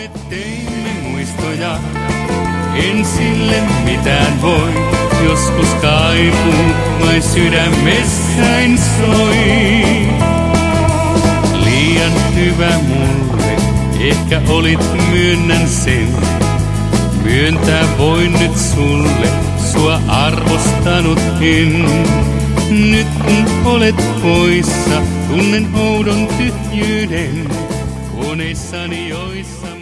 Me teimme muistoja, en sille mitään voi. Joskus kaipuu vain sydämessäin soi. Liian hyvä mulle, ehkä olit, myönnän sen. Myöntää voin nyt sulle, sua arvostanut en. Nyt kun olet poissa, tunnen oudon tyhjyyden. Koneissani joissa